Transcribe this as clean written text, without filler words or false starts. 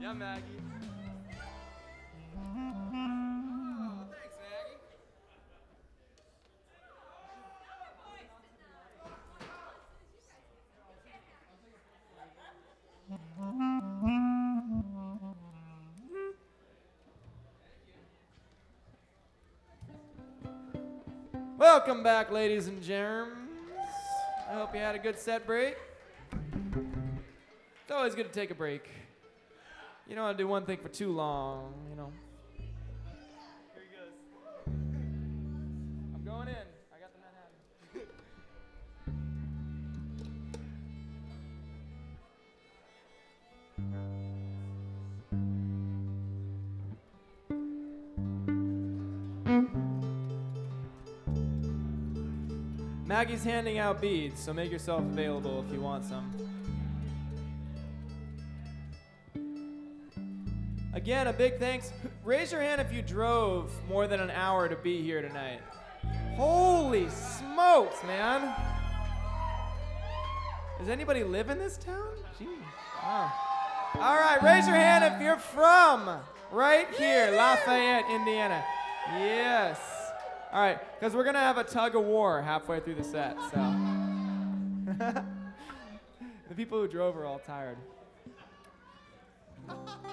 Yeah, Maggie. Oh, thanks, Maggie. Welcome back, ladies and germs. I hope you had a good set break. It's always good to take a break. You don't want to do one thing for too long, you know. Here he goes. I'm going in. I got the Manhattan. Maggie's handing out beads, so make yourself available if you want some. Again, a big thanks. Raise your hand if you drove more than an hour to be here tonight. Holy smokes, man. Does anybody live in this town? Gee. Wow. All right, raise your hand if you're from right here, Lafayette, Indiana. Yes. All right, because we're going to have a tug of war halfway through the set, so. The people who drove are all tired.